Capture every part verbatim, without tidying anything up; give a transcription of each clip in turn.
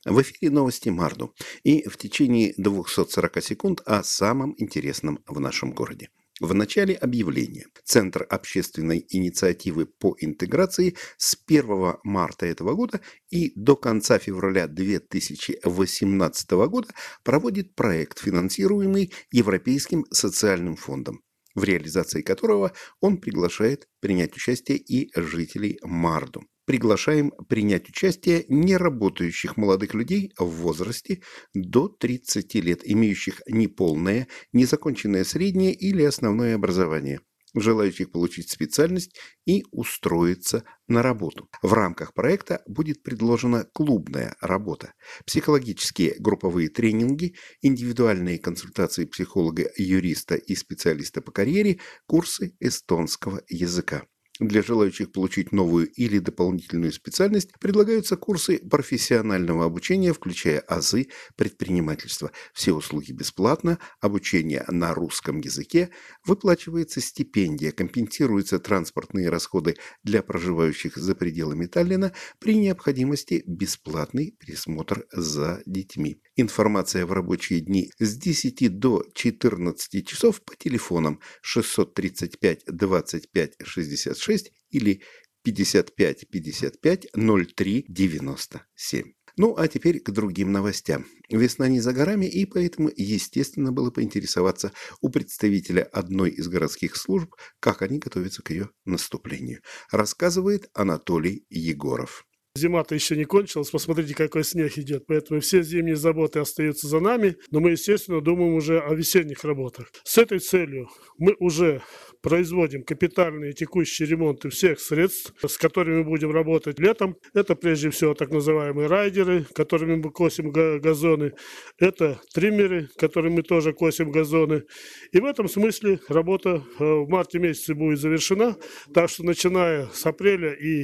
В эфире новости Марду. И в течение двухсот сорока секунд о самом интересном в нашем городе. В начале объявления. Центр общественной инициативы по интеграции с первого марта этого года и до конца февраля две тысячи восемнадцатого года проводит проект, финансируемый Европейским социальным фондом, в реализации которого он приглашает принять участие и жителей Марду. Приглашаем принять участие неработающих молодых людей в возрасте до тридцати лет, имеющих неполное, незаконченное среднее или основное образование, желающих получить специальность и устроиться на работу. В рамках проекта будет предложена клубная работа, психологические групповые тренинги, индивидуальные консультации психолога, юриста и специалиста по карьере, курсы эстонского языка. Для желающих получить новую или дополнительную специальность предлагаются курсы профессионального обучения, включая азы предпринимательства. Все услуги бесплатно, обучение на русском языке, выплачивается стипендия, компенсируются транспортные расходы для проживающих за пределами Таллина, при необходимости бесплатный присмотр за детьми. Информация в рабочие дни с десяти до четырнадцати часов по телефонам шестьсот тридцать пять двадцать пять шестьдесят шесть или пятьдесят пять пятьдесят пять ноль три девяносто семь. Ну, а теперь к другим новостям. Весна не за горами, и поэтому, естественно, было поинтересоваться у представителя одной из городских служб, как они готовятся к ее наступлению. Рассказывает Анатолий Егоров. Зима-то еще не кончилась, посмотрите, какой снег идет, поэтому все зимние заботы остаются за нами, но мы, естественно, думаем уже о весенних работах. С этой целью мы уже производим капитальные текущие ремонты всех средств, с которыми мы будем работать летом. Это прежде всего так называемые райдеры, которыми мы косим газоны, это триммеры, которыми мы тоже косим газоны. И в этом смысле работа в марте месяце будет завершена, так что начиная с апреля и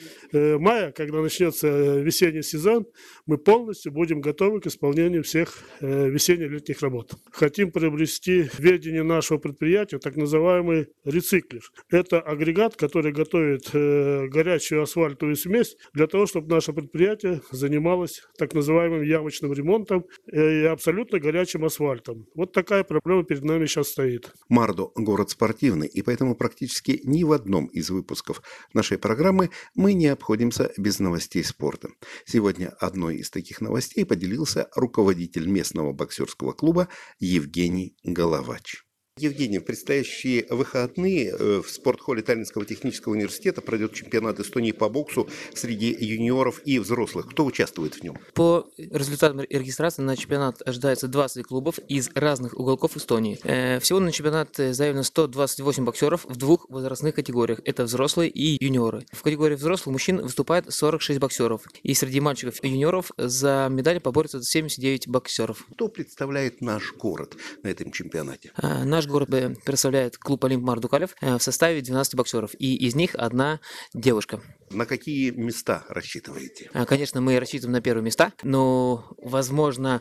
мая, когда начнется весенний сезон, мы полностью будем готовы к исполнению всех весенне-летних работ. Хотим приобрести в ведение нашего предприятия так называемый рециклер. Это агрегат, который готовит горячую асфальтовую смесь для того, чтобы наше предприятие занималось так называемым ямочным ремонтом и абсолютно горячим асфальтом. Вот такая проблема перед нами сейчас стоит. Марду – город спортивный, и поэтому практически ни в одном из выпусков нашей программы мы не обходимся без новостей спорта. Сегодня одной из таких новостей поделился руководитель местного боксерского клуба Евгений Головач. Евгений, в предстоящие выходные в спортхолле Таллинского технического университета пройдет чемпионат Эстонии по боксу среди юниоров и взрослых. Кто участвует в нем? По результатам регистрации на чемпионат ожидается двадцать клубов из разных уголков Эстонии. Всего на чемпионат заявлено сто двадцать восемь боксеров в двух возрастных категориях. Это взрослые и юниоры. В категории взрослых мужчин выступает сорок шесть боксеров. И среди мальчиков и юниоров за медали поборются семьдесят девять боксеров. Кто представляет наш город на этом чемпионате? Наш город представляет клуб Олимп Мардукалев в составе двенадцати боксеров, и из них одна девушка. На какие места рассчитываете? Конечно, мы рассчитываем на первые места, но возможно,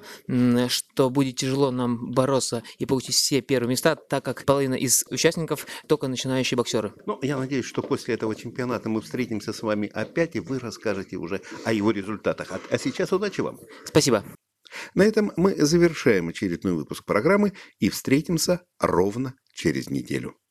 что будет тяжело нам бороться и получить все первые места, так как половина из участников только начинающие боксеры. Ну, я надеюсь, что после этого чемпионата мы встретимся с вами опять, и вы расскажете уже о его результатах. А сейчас удачи вам. Спасибо. На этом мы завершаем очередной выпуск программы и встретимся ровно через неделю.